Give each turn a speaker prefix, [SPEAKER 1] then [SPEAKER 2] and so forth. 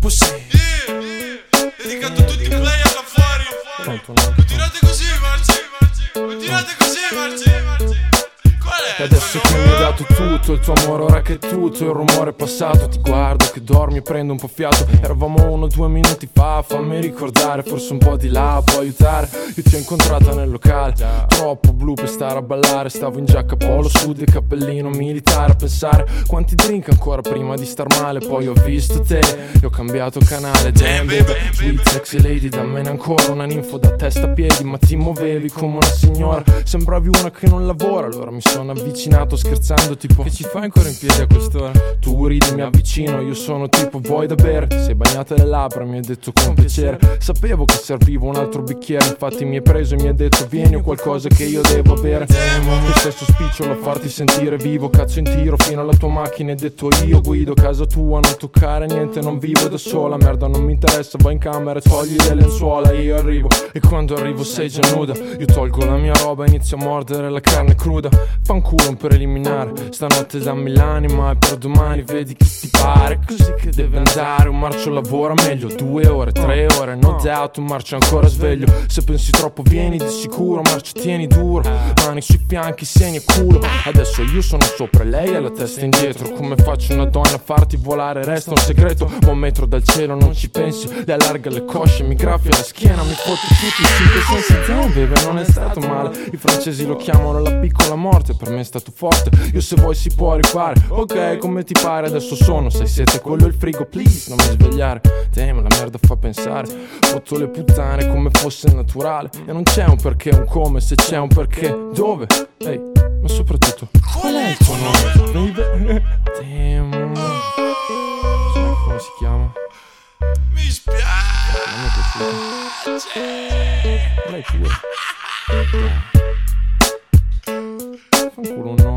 [SPEAKER 1] Pussy.
[SPEAKER 2] Dedicato a tutti i play là fuori. Continuate così, Marci. Continuate così, Marci.
[SPEAKER 1] E adesso che mi hai dato tutto, il tuo amore ora che è tutto, il rumore è passato, ti guardo che dormi e prendo un po' fiato. Eravamo 1 o 2 minuti fa, fammi ricordare, forse un po' di là può aiutare. Io ti ho incontrata nel locale, troppo blu per stare a ballare. Stavo in giacca polo sud e cappellino militare a pensare quanti drink ancora prima di star male. Poi ho visto te e ho cambiato canale. Damn baby, sweet sexy lady, dammene ancora una ninfo da testa a piedi. Ma ti muovevi come una signora, sembravi una che non lavora. Allora mi sono avvicinato scherzando tipo: che ci fai ancora in piedi a quest'ora? Tu ridi, mi avvicino, io sono tipo: vuoi da bere? Ti sei bagnata le labbra, mi hai detto con piacere. Sapevo che serviva un altro bicchiere, infatti mi hai preso e mi hai detto: vieni, ho qualcosa che io devo bere. Che stesso spicciolo a farti sentire vivo, cazzo in tiro fino alla tua macchina. Hai detto: io guido casa tua, non toccare niente, non vivo da sola. Merda, non mi interessa, vai in camera e togli le lenzuola. Io arrivo e quando arrivo sei già nuda. Io tolgo la mia roba e inizio a mordere la carne cruda. Fanculo un preliminare, stanotte dammi l'anima e per domani vedi chi ti pare. Così che deve andare, un marcio lavora meglio 2 ore, 3 ore, no doubt, un marcio ancora sveglio. Se pensi troppo vieni di sicuro, marcio tieni duro, mani sui fianchi, seni e culo. Adesso io sono sopra e lei ha la testa indietro. Come faccio una donna a farti volare? Resta un segreto, ma 1 metro dal cielo non ci pensi. Le allarga le cosce, mi graffia la schiena, mi fotte tutti i 5 sensi. Zan beve, non è stato male. I francesi lo chiamano la piccola morte, per me è stato forte. Io se vuoi si può rifare, ok, come ti pare. Adesso sono 6-7, quello è il frigo, please, non mi svegliare. Temo, la merda fa pensare, fotto le puttane come fosse naturale. E non c'è un perché, un come, se c'è un perché, dove? Ehi, ma soprattutto, qual è il tuo nome? Temo, sai come si chiama?
[SPEAKER 2] Mi spiace.
[SPEAKER 1] Non mi è piaciuto. Lei pure. Fanculo un nome.